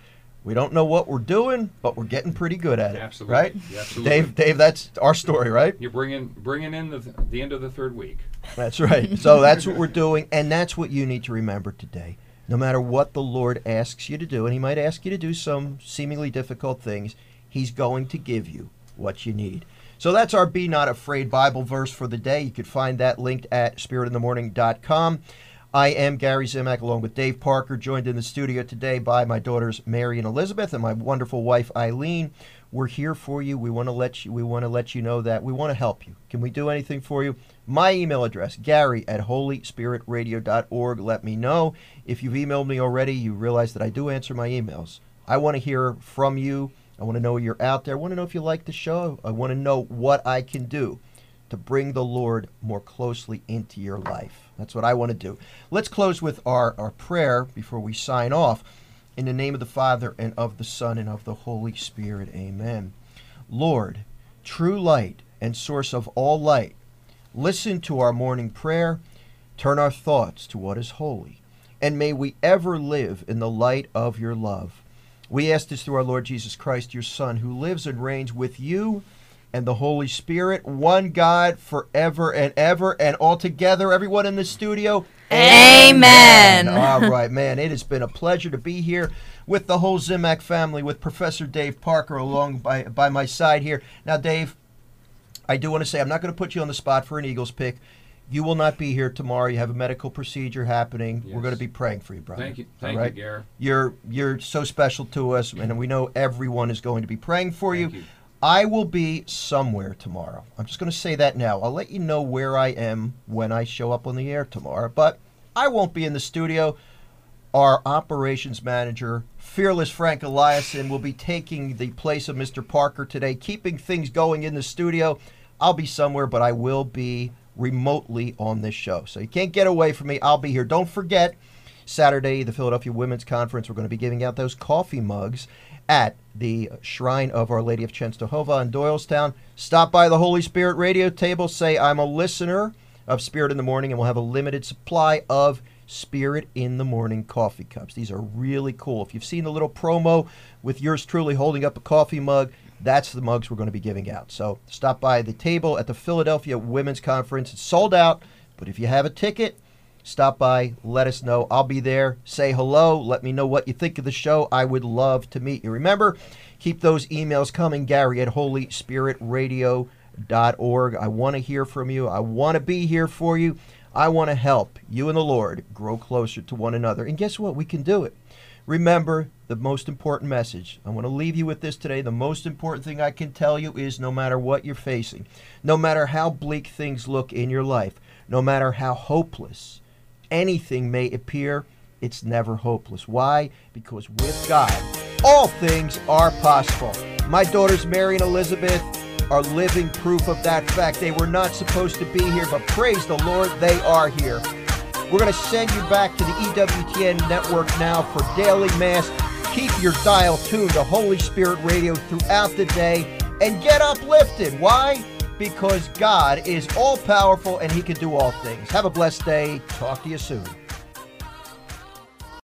We don't know what we're doing, but we're getting pretty good at it. Absolutely. Right? Yeah, absolutely. Dave, that's our story, right? You're bringing in the end of the third week. That's right. So that's what we're doing, and that's what you need to remember today. No matter what the Lord asks you to do, and he might ask you to do some seemingly difficult things, he's going to give you what you need. So that's our Be Not Afraid Bible verse for the day. You can find that linked at spiritinthemorning.com. I am Gary Zimak, along with Dave Parker, joined in the studio today by my daughters Mary and Elizabeth and my wonderful wife Eileen. We're here for you. We want to let you know that we want to help you. Can we do anything for you? My email address, Gary@HolySpiritRadio.org. Let me know. If you've emailed me already, you realize that I do answer my emails. I want to hear from you. I want to know you're out there. I want to know if you like the show. I want to know what I can do to bring the Lord more closely into your life. That's what I want to do. Let's close with our prayer before we sign off. In the name of the Father, and of the Son, and of the Holy Spirit. Amen. Lord, true light and source of all light, listen to our morning prayer. Turn our thoughts to what is holy. And may we ever live in the light of your love. We ask this through our Lord Jesus Christ, your Son, who lives and reigns with you and the Holy Spirit, one God, forever and ever. And all together, everyone in the studio, Amen. All right, man, it has been a pleasure to be here with the whole Zimak family, with Professor Dave Parker along by my side here. Now, Dave, I do want to say, I'm not going to put you on the spot for an Eagles pick. You will not be here tomorrow. You have a medical procedure happening. Yes. We're going to be praying for you, brother. Thank you, Gary. You're so special to us, and we know everyone is going to be praying for you. I will be somewhere tomorrow. I'm just going to say that now. I'll let you know where I am when I show up on the air tomorrow, but I won't be in the studio. Our operations manager, Fearless Frank Eliason, will be taking the place of Mr. Parker today, keeping things going in the studio. I'll be somewhere, but I will be remotely on this show. So you can't get away from me. I'll be here. Don't forget, Saturday, the Philadelphia Women's Conference, we're going to be giving out those coffee mugs at the Shrine of Our Lady of Chenstohova in Doylestown. Stop by the Holy Spirit radio table, say I'm a listener of Spirit in the Morning, and we'll have a limited supply of Spirit in the Morning coffee cups. These are really cool. If you've seen the little promo with yours truly holding up a coffee mug, that's the mugs we're going to be giving out. So stop by the table at the Philadelphia Women's Conference. It's sold out, but if you have a ticket, stop by, let us know. I'll be there. Say hello. Let me know what you think of the show. I would love to meet you. Remember, keep those emails coming, Gary@HolySpiritRadio.org. I want to hear from you. I want to be here for you. I want to help you and the Lord grow closer to one another. And guess what? We can do it. Remember the most important message. I want to leave you with this today. The most important thing I can tell you is no matter what you're facing, no matter how bleak things look in your life, no matter how hopeless anything may appear, it's never hopeless. Why? Because with God, all things are possible. My daughters, Mary and Elizabeth, are living proof of that fact. They were not supposed to be here, but praise the Lord, they are here. We're going to send you back to the EWTN network now for Daily Mass. Keep your dial tuned to Holy Spirit Radio throughout the day and get uplifted. Why? Because God is all-powerful and he can do all things. Have a blessed day. Talk to you soon.